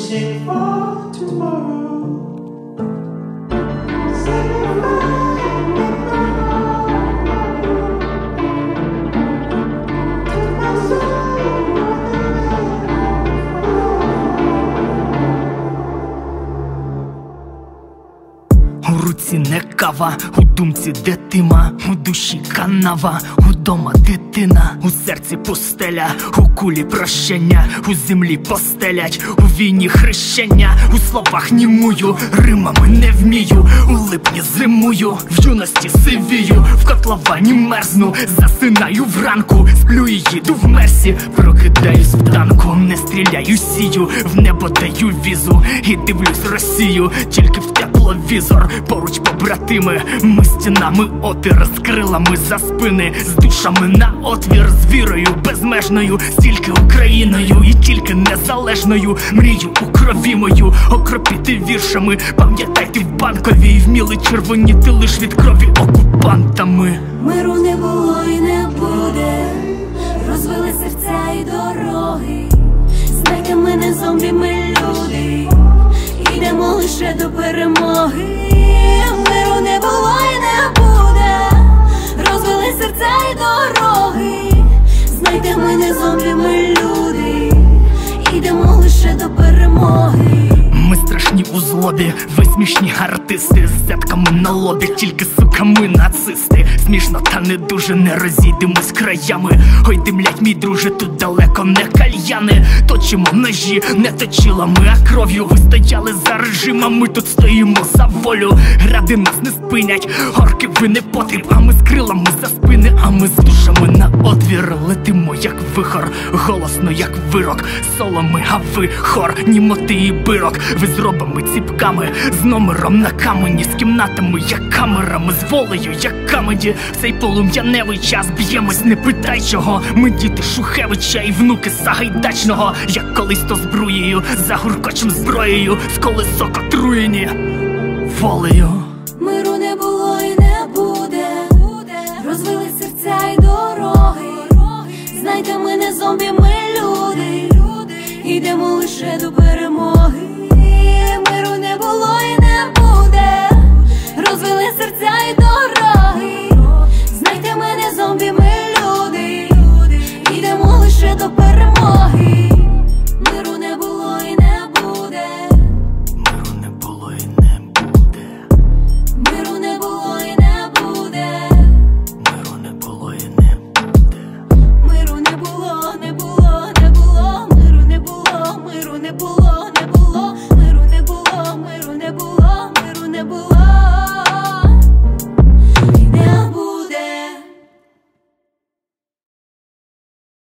wishing for tomorrow. У руці не кава, у думці дитима, у душі канава, удома дитина, у серці пустеля, у кулі прощення, у землі постелять, у війні хрещення, у словах німую, римами не вмію, у липні зимую, в юності сивію, в котловані мерзну, засинаю вранку, сплю і їду в мерсі, прокидаюсь в танку, не стріляю, сію, в небо даю візу і дивлюсь Росію, тільки в тепловізор. Поруч побратими, ми стінами опір, з крилами за спини, з душами на отвір, з вірою безмежною, стільки Україною і тільки незалежною. Мрію у крові мою окропіти віршами, пам'ятайте в Банковій, вміли червоніти лиш від крові окупантами. Миру не було і не буде, розвели серця і дороги. Знайте, ми не зомбі, ми люди, йдемо лише до перемоги. Миру не було і не буде, розвели серця і дороги. Знайте, ми не зомбі, ми люди, йдемо лише до перемоги. Ми страшні у злобі, ви смішні артисти, з зетками на лобі, тільки, сука, ми нацисти. Смішно, та не дуже, не розійдемось краями. Ой, димлять, мій друже, тут далеко не кальяни. Точимо ножі, не точила ми, а кров'ю. Ви стояли за режимом, ми тут стоїмо за волю. Гради нас не спинять, орки ви не потріб, а ми з крилами за спини, а ми з душами на отвір. Летимо, як вихор, голосно, як вирок. Соло ми, а ви хор, німоти і бирок. Ви з робами, ціпками, з номером на камені, з кімнатами, як камерами, з волею, як камеді. В цей полум'яневий час б'ємось, не питай чого. Ми діти Шухевича і внуки Сагайдачного. Як колись то збруєю, за гуркочем зброєю, з колесок отруєні волею. Миру не було і не